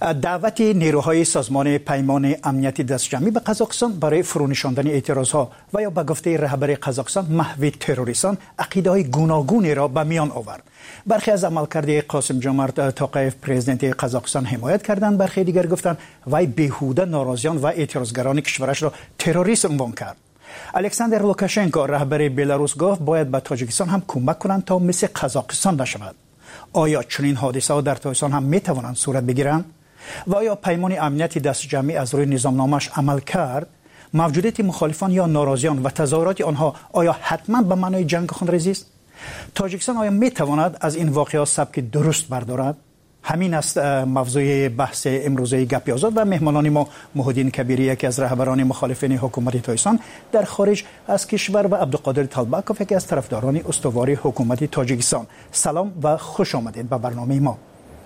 دعوت نیروهای سازمان پیمان امنیتی دستجمعی به قزاقستان برای فرونشاندن اعتراضها و یا به گفته رهبر قزاقستان محو تروریستان عقیده‌های گوناگونی را به میان آورد. برخی از عملکرد قاسم جمعت توقیف پرزیدنت قزاقستان حمایت کردند، برخی دیگر گفتند وی بیهوده ناراضیان و اعتراضگران کشورش را تروریست عنوان کرد. الکساندر لوکاشنکو رهبر بلاروس گفت باید به تاجیکستان هم کمک کنند تا مثل قزاقستان نشود. آیا چنین حادثه‌ها در تاجیکستان هم میتوانند صورت بگیرند؟ و آیا پیمان امنیتی دستجمعی از روی نظامنامه‌اش عمل کرد؟ موجودیت مخالفان یا ناراضیان و تظاهرات آنها آیا حتما به معنای جنگ خونریزی است؟ تاجیکستان آیا میتواند از این واقعات سبک درست بردارد؟ همین است موضوع بحث امروزه گپ آزاد و مهمانان ما محمدین کبیری، یکی از رهبران مخالفین حکومت تاجیکستان در خارج از کشور، و عبدالقادر طالبکوف، یکی از طرفداران استوار حکومت تاجیکستان. سلام و خوش آمدید به برنامه ما.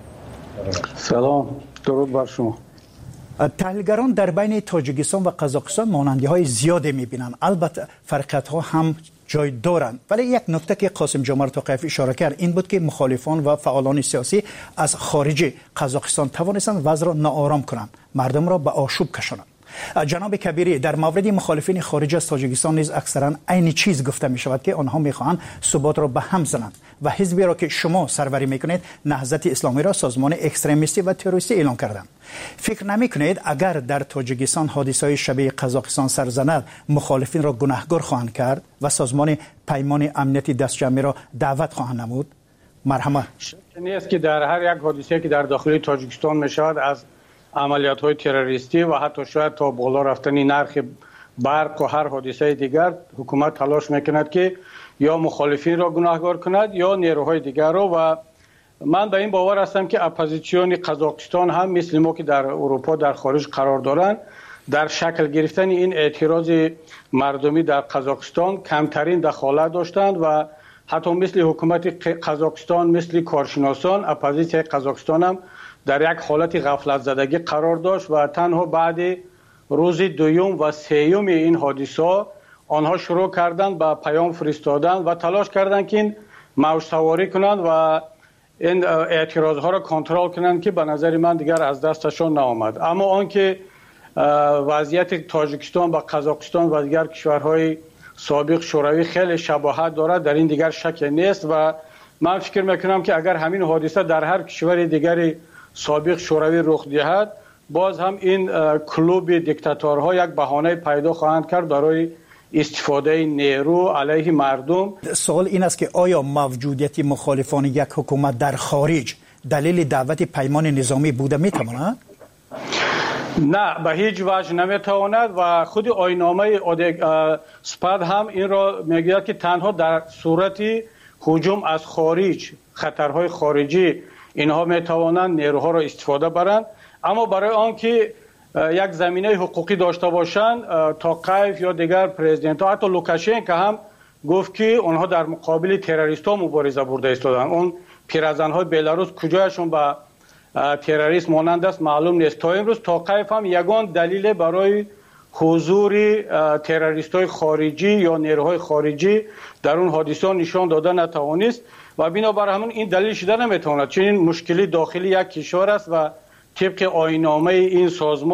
سلام، درود بر شما. تحلیلگران در بین تاجیکستان و قزاقستان مانندی‌های زیادی می‌بینند، البته فرقیت‌ها هم جای دارند، ولی یک نکته که قاسم جمعت توقیف اشاره کرد این بود که مخالفان و فعالان سیاسی از خارج قزاقستان توانستند وضع را ناآرام کنند، مردم را به آشوب کشانند. جناب کبیری، در مورد مخالفین خارج از تاجیکستان نیز اکثرا عین چیز گفته می شود که آنها میخواهند ثبات را به هم زنند و حزبی را که شما سروری میکنید، نهضت اسلامی، را سازمان اکستریمیستی و تروریستی اعلام کردند. فکر نمی کنید اگر در تاجیکستان حادثه‌های شبیه قزاقستان سر زند مخالفین را گناهکار خواهند کرد و سازمان پیمان امنیتی دستجمعی را دعوت خواهند نمود؟ مرحمت. شک نیست که در هر یک حادثه که در داخل تاجیکستان میشود، از عملیات‌های تروریستی و حتی شاید تا بالا رفتن نرخ برق و هر حادثه دیگر، حکومت تلاش میکند که یا مخالفین را گناهکار کند یا نیروهای دیگر را. و من به این باور هستم که اپوزیسیون قزاقستان هم مثل ما که در اروپا در خارج قرار دارند، در شکل گرفتن این اعتراض مردمی در قزاقستان کمترین دخالت داشتند و حتی مثل حکومت قزاقستان، مثل کارشناسان، اپوزیسیون قزاقستان هم در یک حالت غفلت زدگی قرار داشت و تنها بعد روز دوم و سوم این حادثه آنها شروع کردند به پیام فرستادن و تلاش کردند که این موج سواری کنند و این اعتراض ها را کنترل کنند که به نظر من دیگر از دستشان نآمد. اما آنکه وضعیت تاجیکستان و قزاقستان و دیگر کشورهای سابق شوروی خیلی شباهت دارد، در این دیگر شک نیست و من فکر میکنم که اگر همین حادثه در هر کشور دیگری سابق شوروی رخ دهد، باز هم این کلوب دیکتاتورها یک بهانه پیدا خواهند کرد برای استفاده نیرو علیه مردم. سوال این است که آیا موجودیت مخالفان یک حکومت در خارج دلیل دعوت پیمان نظامی بوده میتواند؟ نه، به هیچ وجه نمیتواند و خود آیین‌نامه سپاد هم این را میگوید که تنها در صورت هجوم از خارج، خطرهای خارجی، اینها میتوانند نیروها را استفاده برند. اما برای آنکه یک زمینه حقوقی داشته باشند، توقیف یا دیگر پرزیدنت ها، حتی لوکاشنکو هم گفت که آنها در مقابل تروریست ها مبارزه برده ایستادند. اون پیرزن های بلاروس کجایشون به تروریست مانند است معلوم نیست. تا امروز توقیف هم یگان دلیل برای حضور تروریست های خارجی یا نیروهای خارجی در اون حادثه نشان داده نتوانست و بنابر همون این دلیل شده نمیتواند، چون این مشکلی داخلی یک کشور است و طبق آیین‌نامه این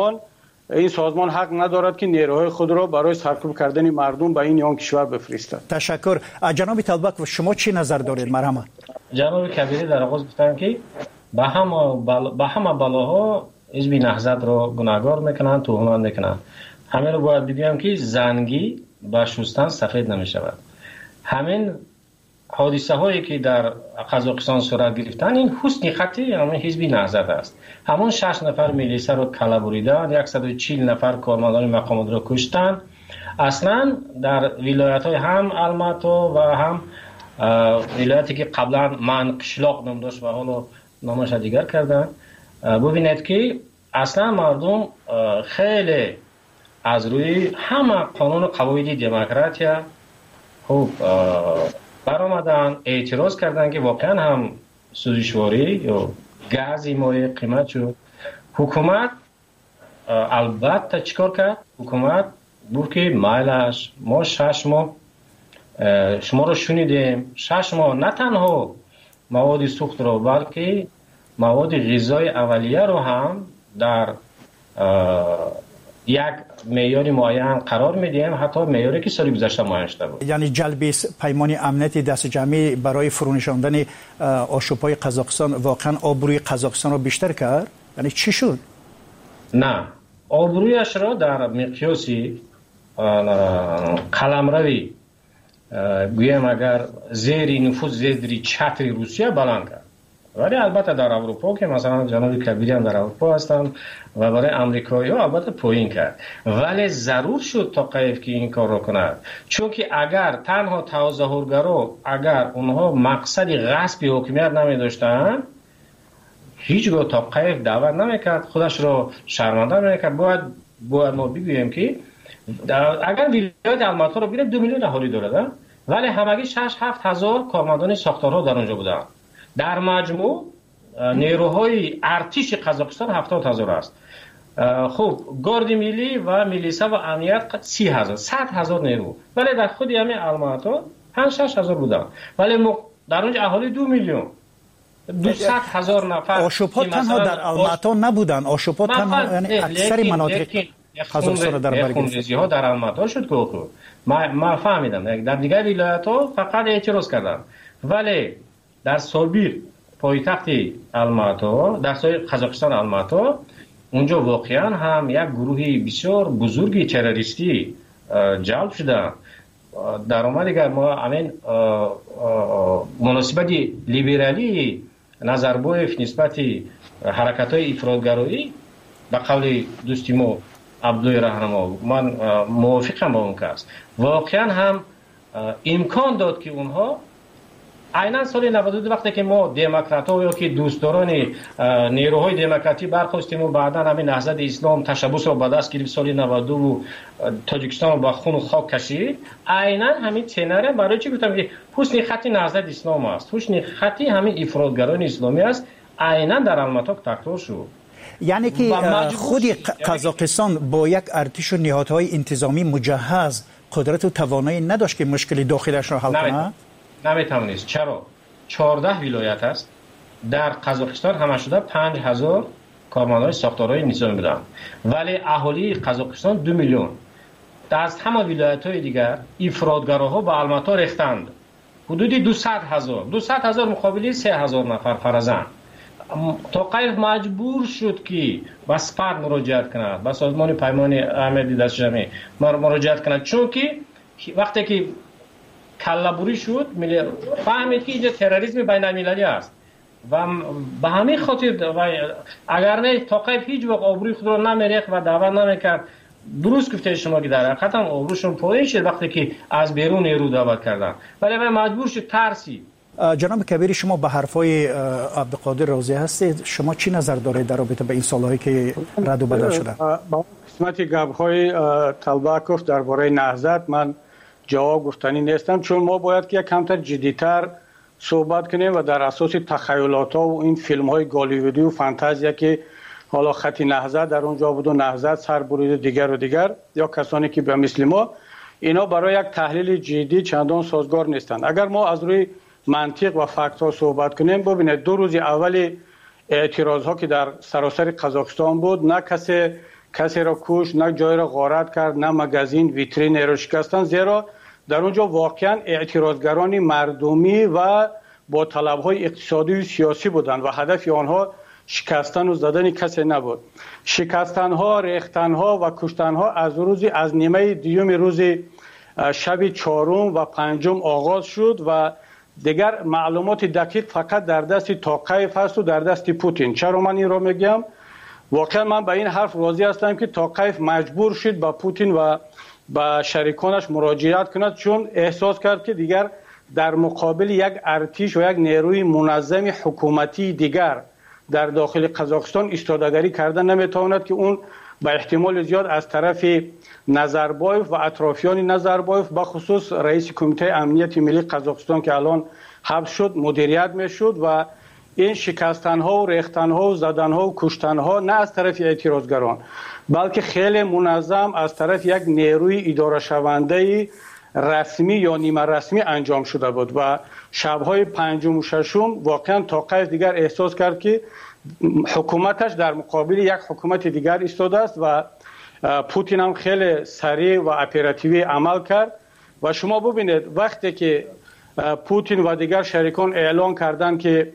سازمان حق ندارد که نیروهای خود را برای سرکوب کردن مردم به این یا آن کشور بفرستد. تشکر. جناب طالبک، و شما چی نظر دارید؟ مرحمت. جناب کبیری در آغاز گفتن که به همه بلاها حزب نهضت را گناهکار میکنند، تهمت میکنند. همین رو باید بگویم که زنگی با شستن سفید نمیشود. همین حادثه هایی که در قزاقستان صورت گرفتن، این حسن خطی همین حزب نهضت است. همون 6 نفر میلیسا رو کلا بریدن، 140 نفر کارمندان مقامات رو کشتن. اصلا در ولایت های هم الماتو و هم ولایتی که قبلا من قشلاق نام داشت و حالا نامش دیگر کردن، ببینید که اصلا مردم خیلی از روی همه قانون قواعد دموکراتیا خوب برآمدن، اعتراض کردن که واقعا هم سوزشواری یا گاز مایع قیمت شد. حکومت البته چیکار کرد؟ حکومت بود که مایلش ما 6 ماه شما رو شنیدیم، 6 ماه نه تنها مواد سوخت رو بلکه مواد غذای اولیه رو هم در یک معیار معین قرار میدیم، حتی معیاری که سال گذشته معین شده بود. یعنی جلب پیمان امنیتی دست جمعی برای فرونشاندن آشوب‌های قزاقستان واقعا آبروی قزاقستان رو بیشتر کرد؟ یعنی چی شد؟ نه، آبرویش را در مقیاس قلمروی گویم اگر زیر نفوذ زیر چتر روسیه بلند کرد، ولی البته در اروپا که مثلا جناب کبیری هم در اروپا هستند و برای امریکایی ها البته پایین کرد، ولی ضرور شد تاقیف که این کار را کند، چون که اگر تنها تظاهرگرا اگر اونها مقصد غصب حکومت نمی داشتن هیچگاه تاقیف دعوت نمیکرد، خودش را شرمنده نمیکرد. باید ما بگوییم که اگر ولایت الماتا رو بگیریم 2 میلیون اهالی داره، ولی همگی 6-7 هزار کارمندان ساختارها در اونجا بودن. در مجموع نیروهای ارتش قزاقستان 70,000 است. خب گارد ملی و میلیسا و امنیت 30,000 100,000 نیرو، ولی در خود همین الماتا 5-6 هزار بودن، ولی در اونجا اهالی 2 میلیون 200,000 نفر. آشوب‌ها تنها در الماتا نبودن، آشوب‌ها تنها یعنی اکثر مناطق قزاقستان در بر گرفت. ها در الماتا شد که ما فهمیدم در دیگر ولایت‌ها فقط اعتراض کردن، ولی در سالبیر پایتخت الماتا در سای قزاقستان الماتا اونجا واقعا هم یک گروهی بسیار بزرگی تروریستی جلب شدن. در اومد دیگر ما همین مناسبت لیبرالی نظربایف نسبت حرکت‌های افراط‌گرایی به قول دوستی ما عبدوی رهنما من موافقم با اون کس، واقعا هم امکان داد که اونها عیناً سال 92 وقتی که ما دموکرات‌ها یا که دوستداران نیروهای دموکراتی برخواستیم و بعداً همین نهضت اسلام تشبث را به دست گرفت سال 92 و تاجیکستان رو با خون و خاک کشید، عیناً همین سناریو برای چی گفتم که حسن خطی نهضت اسلام است، حسن خطی همین افراطگران اسلامی است، عیناً در الماتا تکرار شد. یعنی که خود قزاقستان با یک ارتش و نهادهای انتظامی مجهز قدرت و توانایی نداشت که مشکل داخلش را حل کنه؟ نمیتونست. چرا؟ 14 ولایت است در قزاقستان، همه شده 5,000 کارمندان ساختارهای نظامی بودن، ولی اهالی قزاقستان 2 میلیون. از همه ولایت‌های دیگر افراطگراها به الماتا ریختند، حدود 200,000 مقابل 3,000 نفر فرزند. تاقیف مجبور شد که به سپاه مراجعت کند، به سازمان پیمان امنیتی دست جمعی مراجعت کند، چون که وقتی که کله‌بری شد فهمید که اینجا تروریسم بین المللی است و به همین خاطر اگر نه تاقیف هیچ وقت آبروی خود را نمیریخت و دعوت نمیکرد. درست گفته شما که در حقیقت هم آبروشون پایین شد وقتی که از بیرون نیرو دعوت کردن، ولی مجبور شد ترسی. جناب کبیری، شما به حرفای عبدالقادر راضی هستید؟ شما چی نظر دارید در رابطه به این سالهایی که رد و بدل شده؟ با قسمت گپ‌های طلبکوف درباره نهضت من جواب گفتنی نیستم، چون ما باید که کمتر جدی‌تر صحبت کنیم و در اساس تخیلات‌ها و این فیلم‌های گالیوودی و فانتزیا که حالا خط نهضت در اونجا بود و نهضت سر برید دیگر یا کسانی که به مثل ما، اینا برای یک تحلیل جدی چندان سازگار نیستند. اگر ما از روی منطق و فکت ها صحبت کنیم، ببینید 2 روز اول اعتراض ها که در سراسر قزاقستان بود، نه کسی را کش، نه جای را غارت کرد، نه مگزین ویترین را شکستن، زیرا در اونجا واقعا اعتراضگران مردمی و با طلب های اقتصادی و سیاسی بودند و هدف آنها شکستن و زدن کسی نبود. شکستن ها، ریختن ها و کشتن ها از نیمه دیوم روز شب 4 و 5 آغاز شد و دیگر معلومات دقیق فقط در دست تاقیف هست و در دست پوتین. چرا من این را میگم؟ واقعا من به این حرف راضی هستم که تاقیف مجبور شد با پوتین و با شریکانش مراجعت کند، چون احساس کرد که دیگر در مقابل یک ارتش و یک نیروی منظم حکومتی دیگر در داخل قزاقستان ایستادگی کردن نمیتواند که اون به احتمال زیاد از طرف نظربایف و اطرافیان نظربایف به خصوص رئیس کمیته امنیت ملی قزاقستان که الان حبس شد مدیریت میشد و این شکستن ها و ریختن ها و زدن ها و کشتن ها نه از طرف اعتراضگران بلکه خیلی منظم از طرف یک نیروی اداره شونده رسمی یا نیمه رسمی انجام شده بود و شبهای 5 و 6 واقعا تاقیف دیگر احساس کرد که حکومتش در مقابل یک حکومت دیگر ایستاده است و پوتین هم خیلی سریع و اپراتیوی عمل کرد و شما ببینید وقتی که پوتین و دیگر شریکان اعلان کردن که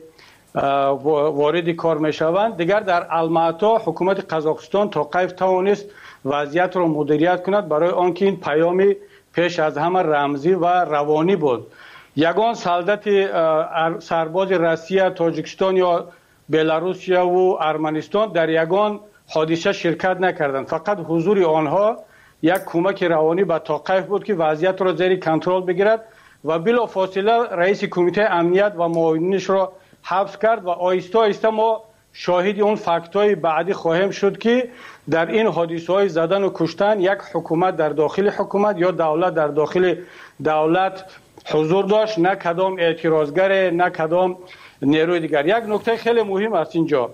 وارد کار میشوند، دیگر در الماتا حکومت قزاقستان تا کیف توانست وضعیت را مدیریت کند، برای آنکه این پیامی پیش از همه رمزی و روانی بود. یگان سلطت سرباز روسیه، تاجیکستان یا بلاروسیا و ارمنستان در یگان حادثه شرکت نکردند، فقط حضور آنها یک کمک روانی به توقیف بود که وضعیت را زیر کنترل بگیرد و بلافاصله رئیس کمیته امنیت و معاونینش را حبس کرد و آهسته آهسته ما شاهد اون فکت‌های بعدی خواهیم شد که در این حادثه‌های زدن و کشتن یک حکومت در داخل حکومت یا دولت در داخل دولت حضور داشت، نه کدام اعتراضگر، نه کدام نیروی دیگر. یک نکته خیلی مهم است اینجا،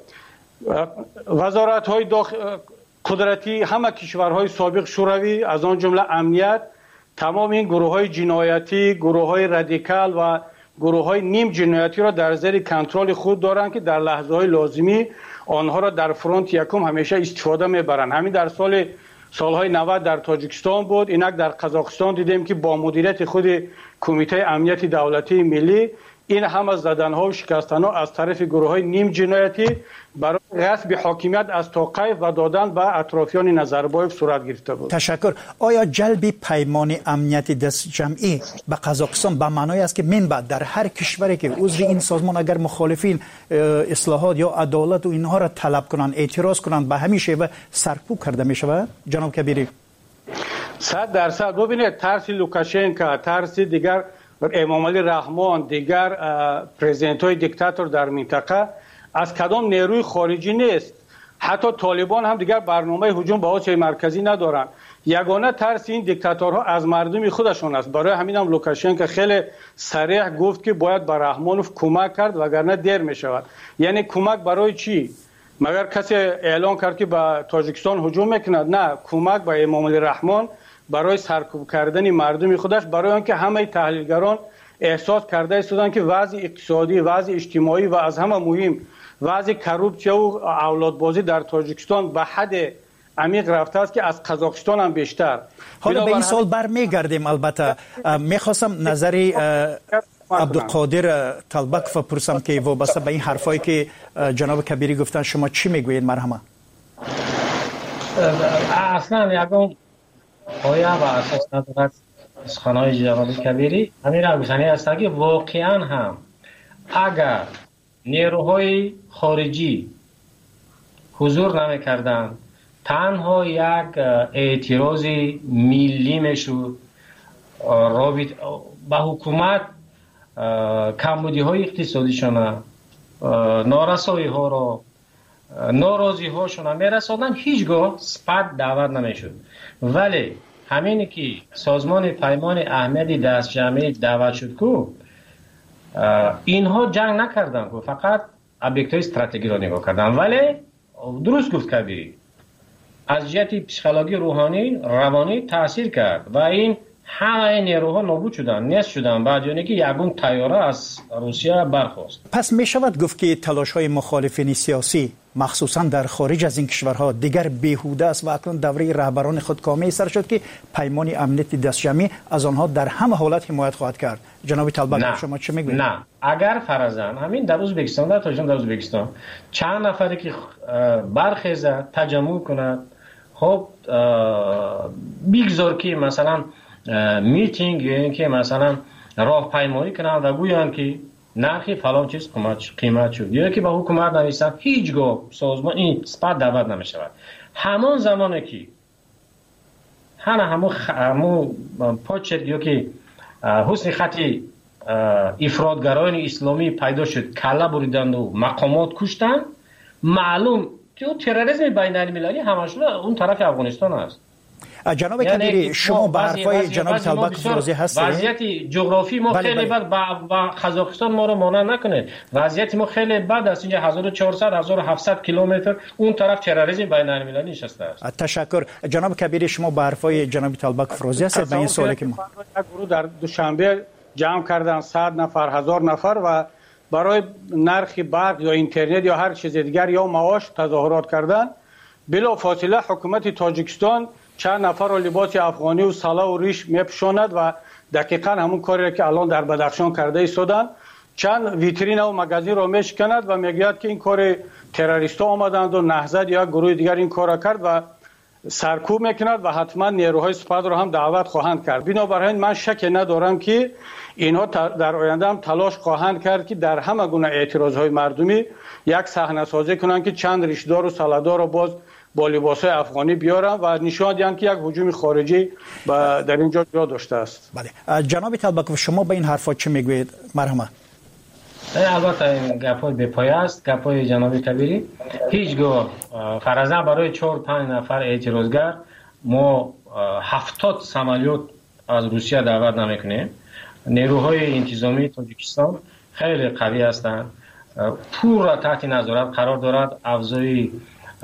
وزارت‌های قدرتی همه کشورهای سابق شوروی از آن جمله امنیت، تمام این گروه‌های جنایتی، گروه‌های رادیکال و گروه‌های نیم جنایتی را در زیر کنترل خود دارند که در لحظه‌های لازمی آنها را در فرانت یکم همیشه استفاده می‌برند. همین در سالهای 90 در تاجیکستان بود، اینک در قزاقستان دیدیم که با مدیریت خود کمیته امنیت دولتی ملی این همه زدن‌ها و شکستن‌ها از طرف گروه‌های نیم جنایتی برای غصب حاکمیت از توقیف و دادن به اطرافیان نظربایف صورت گرفته بود. تشکر. آیا جلب پیمان امنیت دست جمعی به قزاقستان به معنای است که من بعد در هر کشوری که عضو این سازمان اگر مخالفین اصلاحات یا عدالت و اینها را طلب کنند، اعتراض کنند، به همین شیوه سرکوب کرده می شود؟ جناب کبیری 100% ببینید ترس لوکاشنکا، ترس دیگر امام علی رحمان، دیگر پرزیدنت‌های دیکتاتور در منطقه از کدام نیروی خارجی نیست. حتی طالبان هم دیگر برنامه هجوم به آسیای مرکزی ندارند. یگانه ترس این دیکتاتورها از مردم خودشون است. برای همین هم لوکاشنکو خیلی صریح گفت که باید به رحمانوف کمک کرد وگرنه دیر می شود. یعنی کمک برای چی؟ مگر کسی اعلان کرد که به تاجیکستان هجوم میکند؟ نه، کمک به امام علی رحمان برای سرکوب کردن مردم خودش، برای آنکه همه تحلیلگران احساس کرده استودن که وضع اقتصادی، وضع اجتماعی و از همه مهم وضع کروپسیا و اولادبازی در تاجیکستان به حد عمیق رفته است که از قزاقستان هم بیشتر. حالا به این سال برمیگردیم. البته میخواستم نظری عبدالقادر طلبک بپرسم که وابسته به این حرفایی که جناب کبیری گفتن شما چی میگویید؟ مرحمه. اصلا یکم پایه و اساس ندارد سخنهای جناب کبیری. همین را گفتنی است که واقعا هم اگر نیروهای خارجی حضور نمی‌کردند، تنها یک اعتراض ملی میشد رابط با حکومت، کمبودی‌های اقتصادیشون، نارسایی‌ها را، ناراضی‌هاشون می‌رساندن، هیچگاه سپت دعوت نمی‌شد. ولی همینی که سازمان پیمان احمدی دست جمعی دعوت شد که اینها جنگ نکردن، که فقط ابیکت‌های استراتژیکی را نگاه کردن. ولی درست گفت کبیری، از جهت پسیکولوژی روحانی روانی تاثیر کرد و این همه نیروها نابود شدن، نیست شدن، بعد یعنی که یگون طیاره از روسیه برخاست. پس می شود گفت که تلاش‌های مخالفین سیاسی مخصوصا در خارج از این کشورها دیگر بیهوده است و اکنون دوره رهبران خود کامل سر شد که پیمان امنیت دست جمعی از آنها در همه حالت حمایت خواهد کرد. جناب طلبک شما چه میگویید؟ نه، اگر فرضاً همین در ازبکستان، در تاجیکستان، در ازبکستان چند نفری که برخیزه تجمع کند، خب بیگذار که مثلا میتینگ یا اینکه مثلا راهپیمایی کنند و گویند که نرخی فلان چیز قیمت شد، یا که با حکومت نویسند، هیچگاه سازمان این سپت دعوت نمیشود. همان زمانی که همون پاچت یا که حسن خطی افراطگرایان اسلامی پیدا شد، کله بریدند و مقامات کشتند، معلوم که تروریسم بین المللی همش اون طرف افغانستان است. جناب کبیری شما به حرفای جناب طلبک راضی هستید؟ وضعیت جغرافی ما خیلی بد با قزاقستان ما رو مانع نکنه. وضعیت ما خیلی بد است. اینجا 1400 1700 کیلومتر اون طرف تروریسم بین المللی نشسته است. تشکر. جناب کبیری شما به حرفای جناب طلبک راضی هستید؟ به این سوالی که ما یک گروه در دوشنبه جمع کردن 100 نفر 1000 نفر و برای نرخ برق یا اینترنت یا هر چیز دیگر یا معاش تظاهرات کردن، بلا فاصله حکومت تاجیکستان چند نفر را لباس افغانی و سلا و ریش میپوشاند و دقیقا همون کاری که الان در بدخشان کرده ایستادن، چند ویترین و مگزین را میشکند و میگوید که این کار تروریستا آمدند و نهضت یا گروه دیگر این کار کرد و سرکوب میکند و حتما نیروهای سپاه را هم دعوت خواهند کرد. بنابراین من شک ندارم که اینها در آینده هم تلاش خواهند کرد که در همه گونه اعتراضهای مردمی یک صحنه سازی کنند که چند ریشدار و سلادار را باز با لباسهای افغانی بیارن و نشان دهند که یک هجوم خارجی در اینجا جا داشته است. بله جناب طلبکوف، شما به این حرفا چه میگویید؟ مرحمت. البته این گپای بپایه است، گپای جناب کبیری. هیچگاه فرضاً برای 4-5 نفر اعتراضگر ما 70 سمالیات از روسیه دعوت نمیکنیم. نیروهای انتظامی تاجیکستان خیلی قوی هستند، پور را تحت نظارت قرار دارد. افزای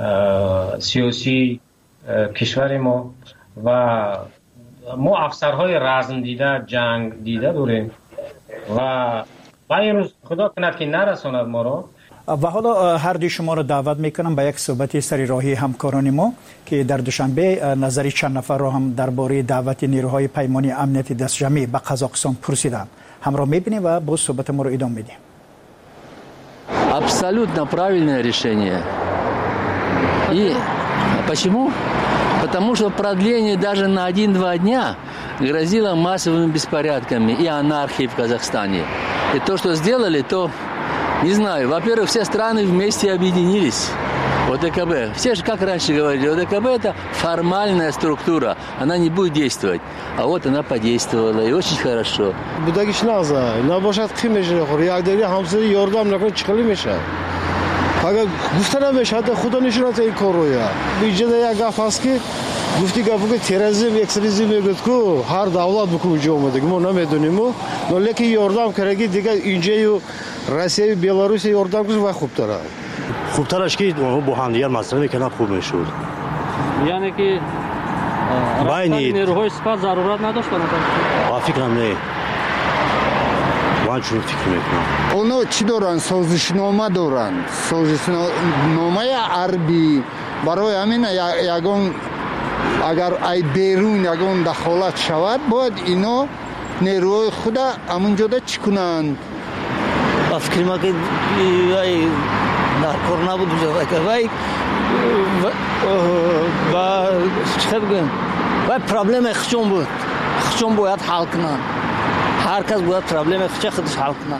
سیاسی کشور ما و ما افسرهای رزم دیده، جنگ دیده داریم و این روز خدا کند که نرساند ما را. و حالا هر دوی شما را دعوت میکنم به یک صحبت سری راهی همکاران ما که در دوشنبه نظری چند نفر را هم درباره دعوت نیروهای پیمانی امنیتی دستجمعی به قزاقستان پرسیدن. همراه میبینیم و با صحبت ما را ادامه میدیم. Абсолютно правильное решение. И почему? Потому что продление даже на 1-2 дня грозило массовыми беспорядками и анархией в Казахстане. И то, что сделали, то, не знаю, во-первых, все страны вместе объединились. ОДКБ. Все же, как раньше говорили, ОДКБ – это формальная структура, она не будет действовать. А вот она подействовала, и очень хорошо. Будагиш наза, набашад химеши хор, ягдери хамсари ярдам након чхали мешад. Ага гуфтана мешад, худа нишонат ин короя. Биҷада як гаф аст ки гуфти гапу ки терроризм, экстремизм мегӯяд ку ҳар давлат буку инҷо омадаги мо намедонему, но лекин ярдам караги дига инҷаю Россия, Беларусь ярдам куш ва хубтар аст. خوبترش که اونها با هم دیگر مصرف میکنن خوب میشود. یعنی که رفتن نیروهای سپاه ضرورت نداشتن؟ با فکرم نه. من چون فکر میکنم. اونا چی دارن؟ سازشنامه دارن. سازشنامه عربی برای همین یگان اگر ای بیرون یگان دخالت شود باید اینا نیروهای خود همونجا چی کنند؟ با فکر ما که در کار نبود وای و چه بگم وای پرابلم خشم بود، خشم باید حل کنن، هر کس باید پرابلم خودش حل کنه.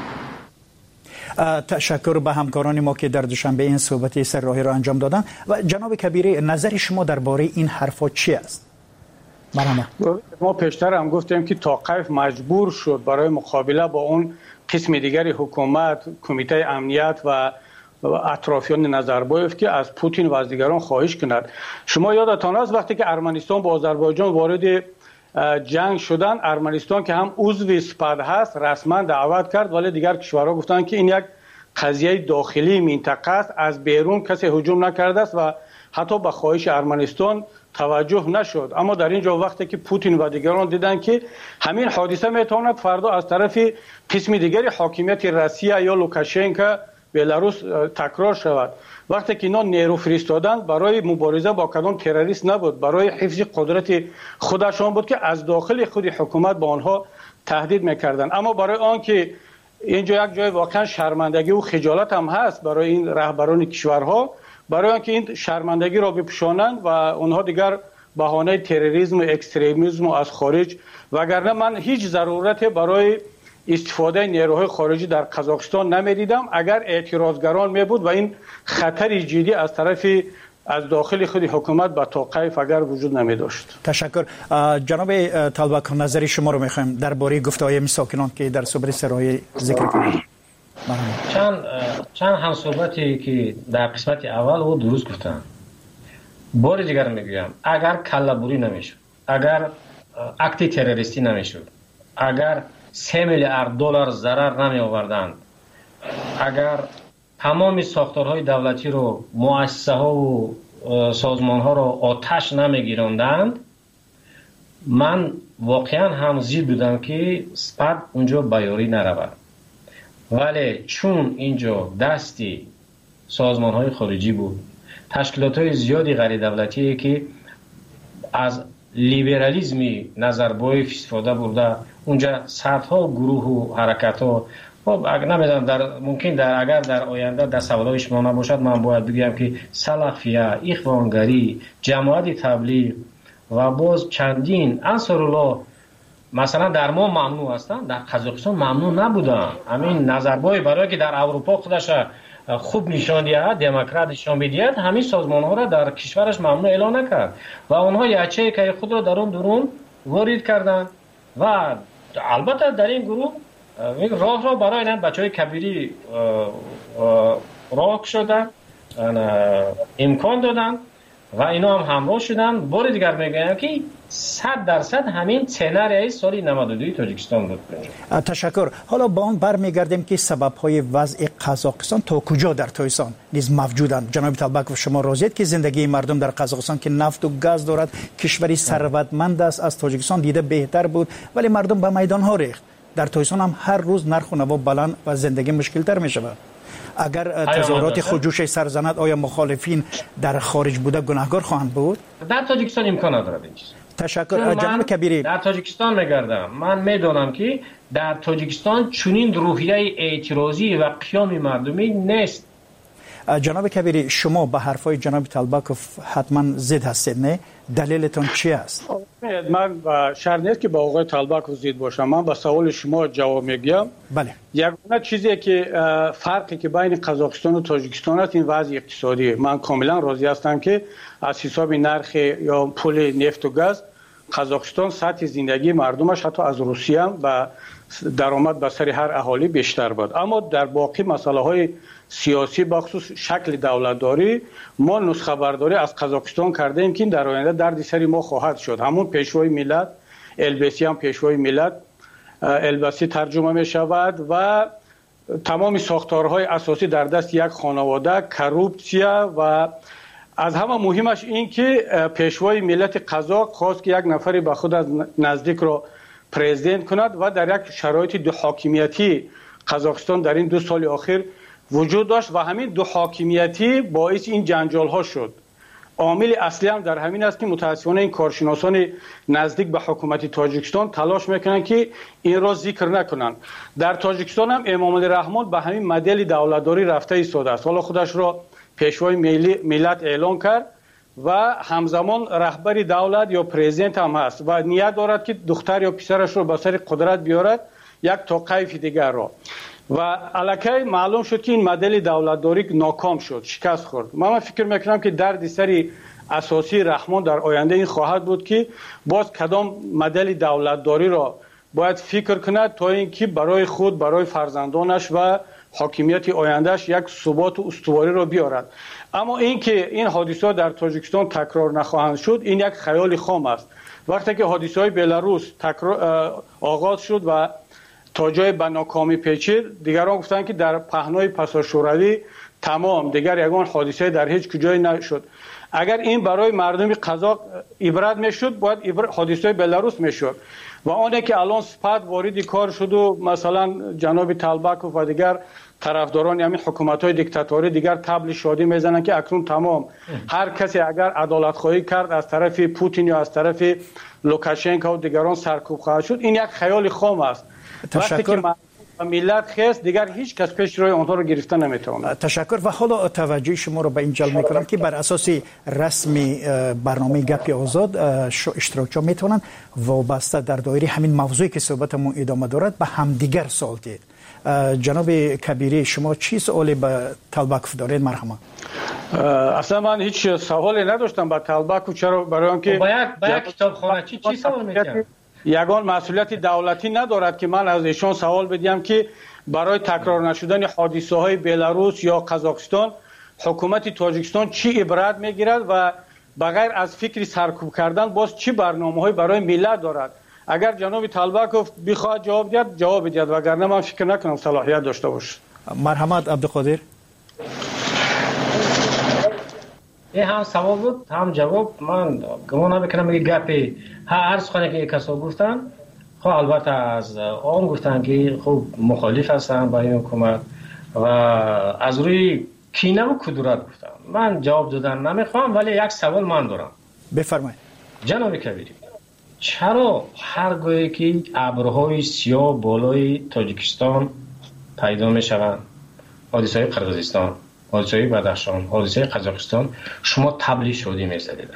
تشکر به همکاران ما که در دوشنبه این صحبت سرراهی را انجام دادن. و جناب کبیری، نظر شما درباره این حرفا چی است؟ ما پیشتر هم گفتیم که توقیف مجبور شد برای مقابله با اون قسم دیگری حکومت، کمیته امنیت و اطرافیان نظربایف که از پوتین و از دیگران خواهش کند. شما یادتان است وقتی که ارمنستان با آذربایجان وارد جنگ شدن، ارمنستان که هم عضو سپاه هست رسما دعوت کرد، ولی دیگر کشورها گفتند که این یک قضیه داخلی منطقه است، از بیرون کسی هجوم نکرده است و حتی به خواهش ارمنستان توجه نشد. اما در اینجا وقتی که پوتین و دیگران دیدن که همین حادثه میتواند فردا از طرف قسم دیگری حاکمیت روسیه یا لوکاشنکو بلاروس تکرار شود، وقتی که اینا نیرو فرستادن برای مبارزه با کدام تروریست نبود، برای حفظ قدرت خودشان بود که از داخل خود حکومت با آنها تهدید میکردن. اما برای آن که اینجا یک جای واقعا شرمندگی و خجالت هم هست برای این رهبران کشورها، برای آنکه این شرمندگی را بپوشانند و اونها دیگر بهانه تروریسم و اکستریمیسم از خارج، وگرنه من هیچ ضرورت برای استفاده نیروهای خارجی در قزاقستان نمیدیدم اگر اعتراضگران می بود و این خطر جدی از طرف از داخل خود حکومت با توقیف اگر وجود نمی داشت. تشکر. جناب طلبکوف، نظر شما رو میخوایم درباره گفته‌های ساکنان که در صحبت سرای ذکر کنید. چند هم صحبتی که در قسمت اول او درست گفتن. بار دیگر میگویم اگر کله‌بری نمیشد، اگر اکت تروریستی نمیشد، اگر 3 میلیارد دلار ضرر نمی آوردند، اگر تمام ساختارهای دولتی رو، مؤسسه ها و سازمان ها رو آتش نمی گیراندند، من واقعا هم زیر بودم که سپاه اونجا بیاری نرود. ولی چون اینجا دستی سازمان های خارجی بود، تشکیلات های زیادی غیر دولتی که از لیبرالیزمی نظربای استفاده برده، اونجا صدها گروه و حرکت ها، خب نمیدونم ممکن اگر در آینده در سوالای شما نباشد من باید بگم که سلفیه، اخوانگری، جماعت تبلیغ و باز چندین انصارالله مثلا در ما ممنوع هستند، در قزاقستان ممنوع نبودن. همین نظربای برای که در اروپا خودش خوب نشان دهد، دموکرات نشان بدهد، همین سازمان ها را در کشورش ممنوع اعلان نکرد و آنها یچه که خود را درون درون وارد کردند و البته در این گروه راه را برای این بچهای کبیری راه شدن، امکان دادن و اینا هم همراه شدن. بار دیگر میگم که 100% همین سناریوی سال 92 تاجیکستان بود. تشکر. حالا با اون برمیگردیم که سبب‌های وضع قزاقستان تا کجا در تویسان نیز موجودند. جناب طلبکوف، شما راضیید که زندگی مردم در قزاقستان که نفت و گاز دارد، کشوری ثروتمند است، از تاجیکستان دیده بهتر بود، ولی مردم به میدان ها ریخت. در تویسان هم هر روز نرخ و نوا بلند و زندگی مشکل تر می شود. اگر تظاهرات خودجوش سرزند، آیا مخالفین در خارج بوده گناهکار خواهند بود؟ در تاجیکستان امکان ندارد این چیز. تشکر. جناب کبیری، در تاجیکستان میگردم، من میدونم که در تاجیکستان چنین روحیه اعتراضی و قیام مردمی نیست. جناب کبیری، شما به حرفای جناب طلبکوف حتما ضد هستید، نه؟ دلیلتون چی است؟ من شرط نیست که با آقای طلبکوف ضد باشم. من با سوال شما جواب میگم. بله. یگانه چیزی که فرقی که بین قزاقستان و تاجیکستان است این وضع اقتصادی. من کاملا راضی هستم که از حساب نرخ یا پول نفت و گاز قزاقستان سطح زندگی مردمش حتی از روسیه هم و درآمد به سر هر اهالی بیشتر بود. اما در باقی مسائل های سیاسی بخصوص شکل دولتداری ما نسخه برداری از قزاقستان کرده ایم که در آینده درد سر ما خواهد شد. همون پیشوای ملت، البسی هم پیشوای ملت، البسی ترجمه می شود و تمام ساختارهای اساسی در دست یک خانواده، کروپسیا و از همه مهمش این که پیشوای ملت قزاق خواست که یک نفری به خود از نزدیک را پرزیدنت کند و در یک شرایط دو حاکمیتی قزاقستان در این 2 سال اخیر وجود داشت و همین دو حاکمیتی باعث این جنجال ها شد. عامل اصلی هم در همین است که متاسفانه این کارشناسان نزدیک به حکومت تاجیکستان تلاش میکنن که این را ذکر نکنن. در تاجیکستان هم امامالی رحمان به همین مدل دولتداری رفته ایستاده است. حالا خودش را پیشوای ملت اعلان کرد و همزمان رهبری دولت یا پرزیدنت هم هست و نیت دارد که دختر یا پسرش را به سر قدرت بیارد یک توقیف دیگر را. و الکی معلوم شد که این مدل دولتداری ناکام شد، شکست خورد. من فکر میکنم که درد سری اساسی رحمان در آینده این خواهد بود که باز کدام مدل دولتداری را باید فکر کند تا اینکه برای خود، برای فرزندانش و حاکمیت آیندهش یک ثبات و استواری را بیارد. اما اینکه این حادثات در تاجیکستان تکرار نخواهند شد این یک خیال خام است. وقتی که حادثه‌های بلاروس آغاز شد و تا جای به ناکامی پیچید، دیگران گفتند که در پهنای پسا شوروی تمام، دیگر یگان حادثه در هیچ کجای نشد. اگر این برای مردم قزاق عبرت میشد باید حادثه بلاروس میشد و آنه که الان سپاد وارد کار شد و مثلا جناب طلبکوف و دیگر طرفداران همین حکومت‌های دیکتاتوری دیگر طبل شادی میزنن که اکنون تمام هر کسی اگر عدالت خواهی کرد از طرف پوتین یا از طرف لوکاشنکو و دیگران سرکوب خواهد شد. این یک خیال خام است. وقتی که ملت خست دیگر هیچ کس پیش روی آنها رو گرفته نمیتونه. تشکر. و حالا توجه شما رو به این جلب میکنم که بر اساس رسمی برنامه گپ آزاد اشتراکچی‌ها میتونن وابسته در دایره همین موضوعی که صحبتمون ادامه دارد به همدیگر سوال کنید. جناب کبیری شما چی سوالی به طلبکوف دارید؟ مرحبا. اصلا من هیچ سوالی نداشتم با طلبکوف. چرا؟ برای آنکه با یک کتابخانه چی سوال میکنید؟ یگان مسئولیت دولتی ندارد که من از ایشان سوال بدیم که برای تکرار نشدن حادثه های بلاروس یا قزاقستان حکومت تاجیکستان چی عبرت میگیرد و بغیر از فکری سرکوب کردن باز چی برنامه‌های برای ملت دارد. اگر جناب طلبکوف بخواد جواب دهد جواب بدهد، وگرنه من فکر نکنم صلاحیت داشته باشه. مرحمت عبدالقادر. این هم سوال بود هم جواب. من گمان نمیکنم که گپی هر سخنی که کسا گفتن خب البته از آن گفتن که خب مخالف هستن با این حکومت و از روی کینه و کدورت گفتن. من جواب دادن نمیخوام، ولی یک سوال من دارم. بفرمایید. جناب کبیری، چرا هرگاهی که ابرهای سیاه بالای تاجیکستان پیدا میشوند، حادثه قرقیزستان، حادثه بدخشان، حادثه قزاقستان، شما تبلیغ شادی میزنید؟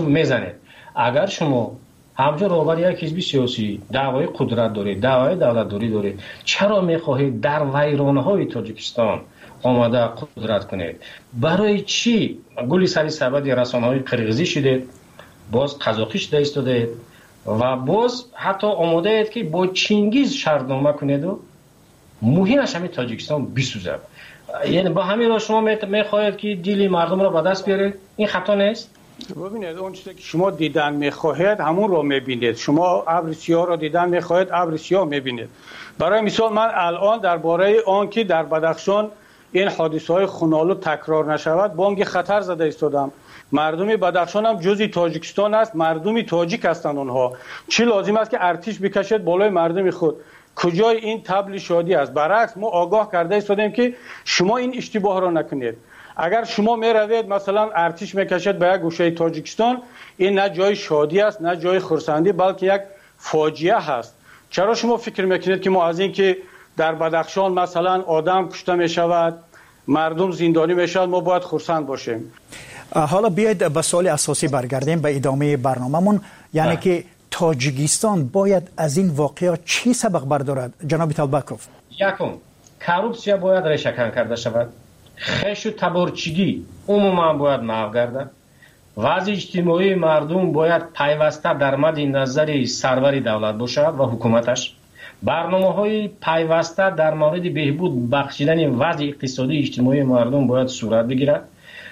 اگر شما همچون رهبر یک حزب سیاسی دعوای قدرت دارید، دعوای دولتداری دارید، چرا میخواهید در ویرانه‌های تاجیکستان آماده قدرت کنید؟ برای چی گلی سری سبد رسانه‌های قرقیزی شدید، باز قزاقی شده ایستادید و باز حتی آماده اید که با چینگیز شرطنامه کنید و مهمش همین تاجیکستان بسوزد؟ یعنی با همین را شما میخواهید که دیلی مردم را به دست بیارید؟ این خطا نیست؟ ببینید اون چیزی که شما دیدن میخواهید همون رو میبینید. شما ابر سیاه رو دیدن میخواهید، ابر سیاه میبینید. برای مثال من الان درباره آن که در بدخشان این حادثه های خونالود تکرار نشود بانگ خطر زده ایستادم. مردم بدخشان هم جزئی تاجیکستان است، مردم تاجیک هستند. اونها چی لازم است که ارتش بکشد بالای مردم خود؟ کجای این تبل شادی است؟ برعکس ما آگاه کرده ایستادیم که شما این اشتباه را نکنید. اگر شما می روید مثلا ارتش میکشد به یک گوشه تاجیکستان، این نه جای شادی است نه جای خرسندی، بلکه یک فاجعه هست. چرا شما فکر میکنید که ما از این که در بدخشان مثلا آدم کشته می شود، مردم زندانی می شود، ما باید خرسند باشیم؟ حالا بیاید به سوال اساسی برگردیم به ادامه برنامه‌مون، یعنی که تاجیکستان باید از این واقعه چی سبق بردارد جناب طالبکوف؟ یکم کورپسیا باید ریشه‌کن کرده شود، خش و تبارچگی عموما باید محو گردد، وضع اجتماعی مردم باید پیوسته در مد نظر سرور دولت باشد و حکومتش. برنامه‌های پیوسته در مورد بهبود بخشیدن وضع اقتصادی اجتماعی مردم باید صورت بگیرد.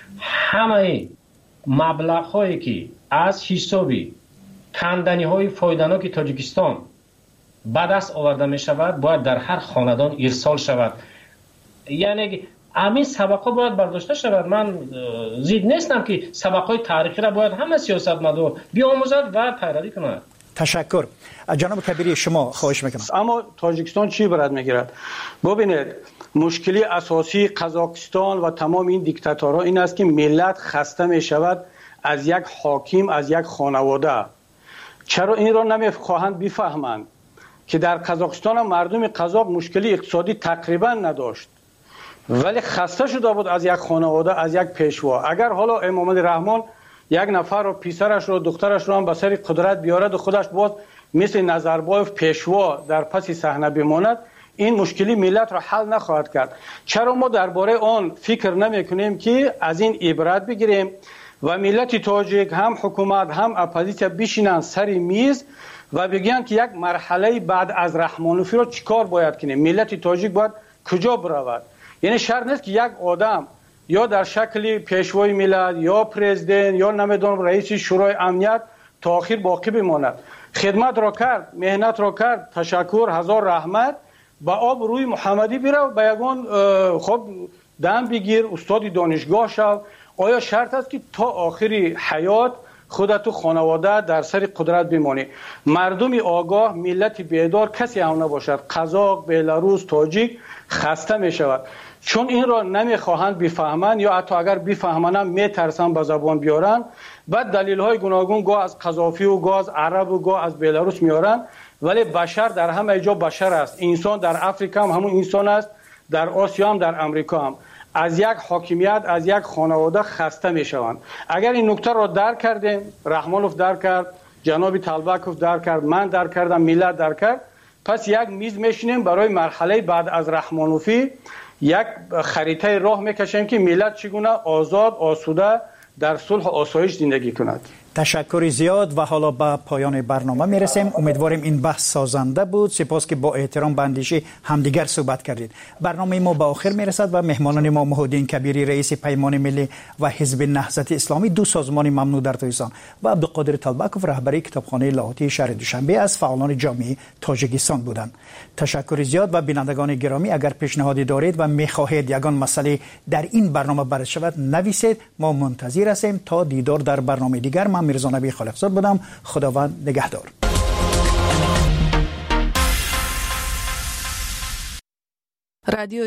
همه مبلغ‌هایی که از حسابی کندنی‌های فایده‌ناک تاجیکستان به دست آورده می‌شود باید در هر خاندان ارسال شود. یعنی همین سبق‌ها باید برداشته شود. من زید نیستم که سبق‌های تاریخی را باید همه سیاستمدار بیاموزد و پیروی کند. تشکر. جناب کبیری شما خواهش میکنم. اما تاجیکستان چی برات میگیرد؟ ببینید مشکلی اساسی قزاقستان و تمام این دیکتاتورها این است که ملت خسته میشود از یک حاکم، از یک خانواده. چرا این را نمیخواهند بفهمند که در قزاقستان مردم قزاق مشکلی اقتصادی تقریبا نداشت، ولی خسته شده بود از یک خانواده، از یک پیشوا. اگر حالا امام رحمان یک نفر رو پسرش رو دخترش رو هم به سر قدرت بیارد و خودش باز مثل نظربایف پیشوا در پس صحنه بماند، این مشکلی ملت را حل نخواهد کرد. چرا ما درباره آن فکر نمی کنیم که از این عبرت بگیریم و ملت تاجیک هم حکومت هم اپوزیسیا بشینن سر میز و بگن که یک مرحله بعد از رحمانوفی رو چیکار باید کنیم؟ ملت تاجیک باید کجا برود؟ یعنی شرط نیست که یک آدم یا در شکل پیشوای ملت یا پرزیدنت یا نمیدونم رئیس شورای امنیت تا آخر باقی بماند. خدمت را کرد، مهنت را کرد، تشکر، هزار رحمت، با آب روی محمدی بیرو، با یگان خب دم بگیر، استاد دانشگاه شو. آیا شرط است که تا آخری حیات خودت و خانواده در سر قدرت بمانی؟ مردم آگاه، ملت بیدار کسی هم نباشد. قزاق، بلاروس، تاجیک خسته می شود چون این را نمیخواهند بفهمند، یا حتی اگر بفهمند میترسند به زبان بیارن. بعد دلیل های گوناگون گاه از قذافی و گاه از عرب و گاه از بلاروس میارن، ولی بشر در همه جا بشر است. انسان در افریقا هم همون انسان است، در آسیا هم در امریکا هم. از یک حاکمیت، از یک خانواده خسته میشوند. اگر این نکته را درک کردیم، رحمانوف درک کرد، جناب طالبکوف درک کرد، من درک کردم، ملت درک کرد، پس یک میز میشینیم برای مرحله بعد از رحمانوفی یک خریطه راه میکشیم که ملت چگونه آزاد، آسوده در صلح و آسایش زندگی کند. تشکر زیاد و حالا به پایان برنامه میرسیم. امیدواریم این بحث سازنده بود. سپاس که با احترام به اندیشه همدیگر صحبت کردید. برنامه ما به آخر میرسد و مهمانان ما محمودالدین کبیری رئیس پیمان ملی و حزب نهضت اسلامی، دو سازمان ممنوع در تاجیکستان، و عبدالقادر طالبکوف رهبری کتابخانه لاهوتی شهر دوشنبه از فعالان جامعه تاجیکستان بودند. تشکر زیاد. و بینندگان گرامی اگر پیشنهادی دارید و میخواهید یگان مسئله در این برنامه بررسی شود نویسید. ما منتظر هستیم. تا دیدار در برنامه دیگر. من میرزا نبی خالقزاد بودم. خداوند نگهدار. رادیو